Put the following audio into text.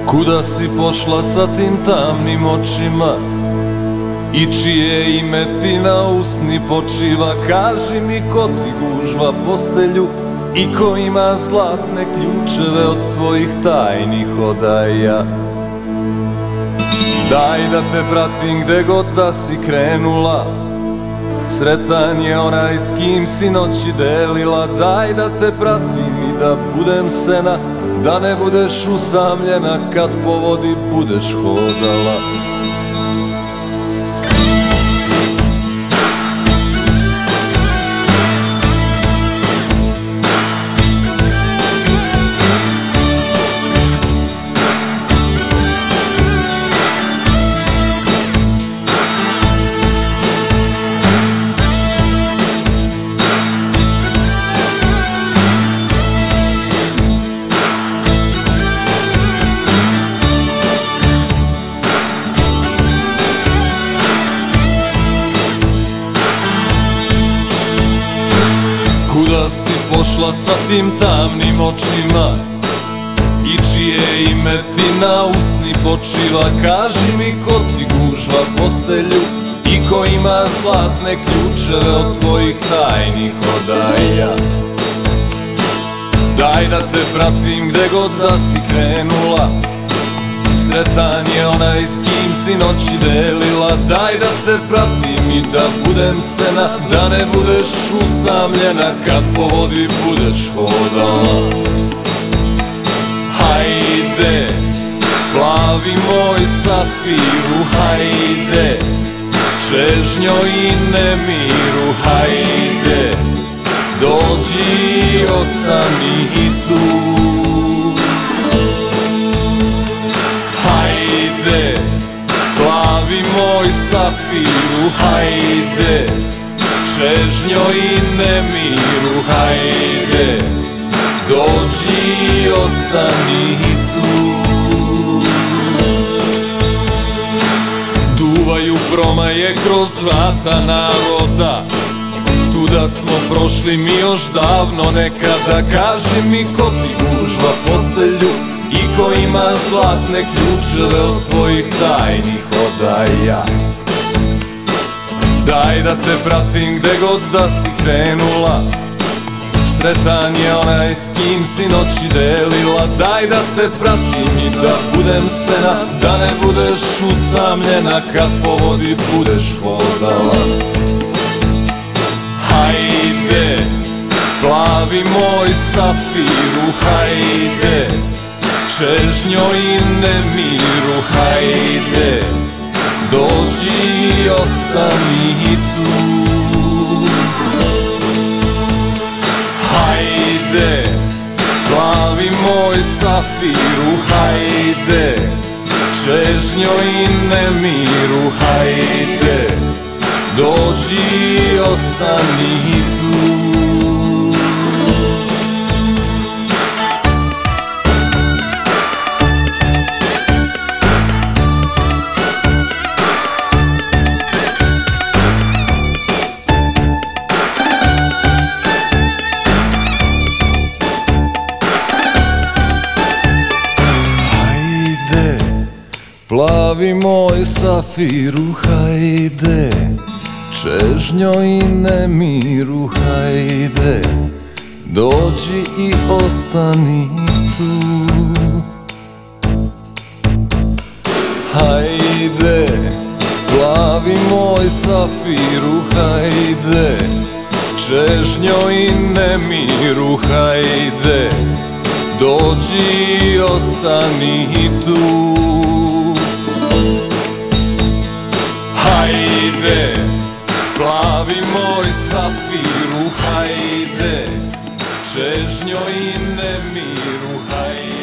Kuda si pošla sa tim tamnim očima i čije ime ti na usni počiva? Kaži mi ko ti gužva postelju i ko ima zlatne ključeve od tvojih tajnih odaja. Daj da te pratim gde god da si krenula, sretan je onaj s kim si noći delila. Daj da te pratim i da budem sena, da ne budeš usamljena kad po vodi budeš hodala. Kuda si pošla sa tim tamnim očima i čije ime ti na usni počiva? Kaži mi ko ti gužva postelju i ko ima zlatne ključeve od tvojih tajnih odaja. Daj da te pratim gde god da si krenula, sretan je onaj s kim si noći delila. Daj da te pratim i da budem sena, da ne budeš usamljena kad po vodi budeš hodala. Hajde, plavi moj safiru, hajde, čežnjo i nemiru, hajde, dođi i ostani i tu. Plavi moj safiru, hajde, čežnjo i nemiru, hajde, dođi i ostani tu. Duvaju promaje kroz vrata naroda, tuda smo prošli mi još davno nekada. Kaži mi ko ti gužva postelju i ko ima zlatne ključeve od tvojih tajnih odaja. Daj da te pratim gde god da si krenula, sretan je onaj s kim si noći delila. Daj da te pratim i da budem sena, da ne budeš usamljena kad po vodi budeš hodala. Hajde, plavi moj safiru, hajde, čežnjo i nemiru, hajde, dođi i ostani tu. Hajde, plavi moj safiru, hajde, čežnjo i nemiru, hajde, dođi i ostani tu. Plavi moj safiru, hajde, čežnjo i nemiru, hajde, dođi i ostani tu. Hajde, plavi moj safiru, hajde, čežnjo i nemiru, hajde, dođi i ostani tu. Hajde, plavi moj safiru, hajde, čežnjo i nemiru, hajde.